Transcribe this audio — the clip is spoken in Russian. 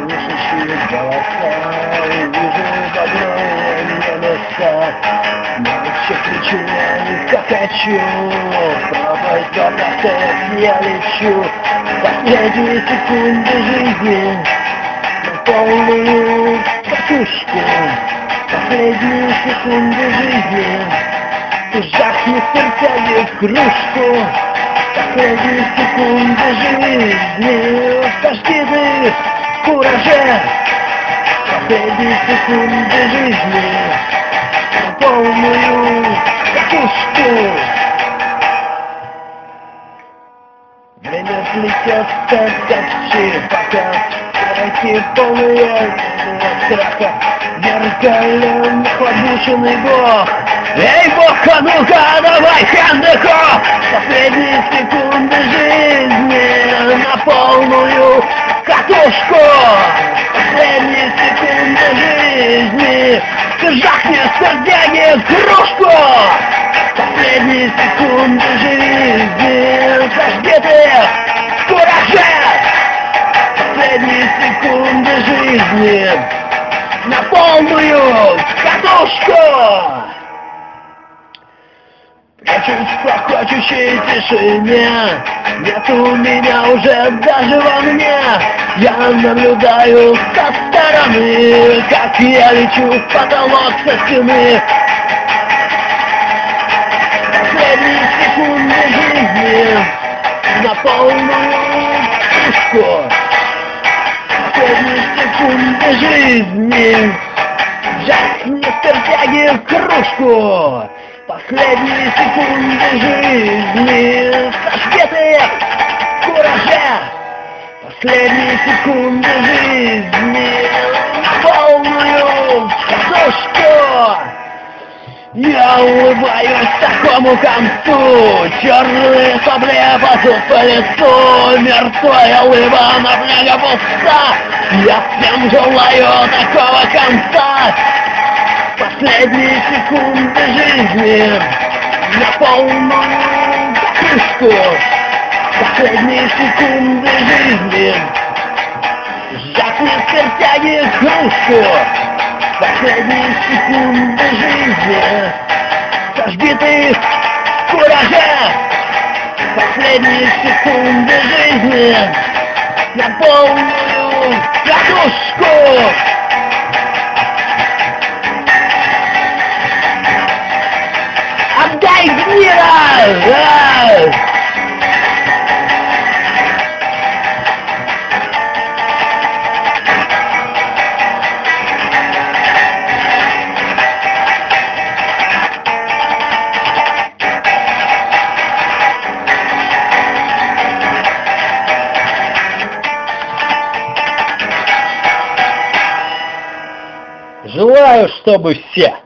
слышащие голоса, увижу добрые места. Молча кричу, как хочу, правой гордостью я лечу. Последние секунды жизни на полную катушку. Последние секунды жизни ты жахни сердцами в кружку. Последние секунды жизни сожги ты в кураже. Последние секунды жизни на полную катушку. Время плетет как пока страхи полные страха. Зеркально нахлобученный Бог. Эй, Бог, а ну-ка, давай, хандыхо! Последние секунды жизни на полную катушку. Последние секунды жизни жахни сердяги в кружку. Последние секунды жизни зажги ты в кураже. Последние секунды жизни на полную катушку. Прячусь в клокочущей тишине, нет у меня уже даже во мне. Я наблюдаю со стороны, как я лечу в потолок со стены. Последние секунды жизни на полную катушку. Последние секунды жизни жахни спиртяги в кружку. Последние секунды жизни сожги ты в кураже. Последние секунды жизни на полную катушку. Я улыбаюсь такому концу, черные сопли ползут по лицу, мертвая улыба на бляга пуста. Я всем желаю такого конца. Последние секунды жизни на полную катушку. Последние секунды жизни жахни спиртяги в кружку. Последние секунды жизни сожги ты в кураже. Последние секунды жизни на полную катушку. Отдай гнира! Желаю, чтобы все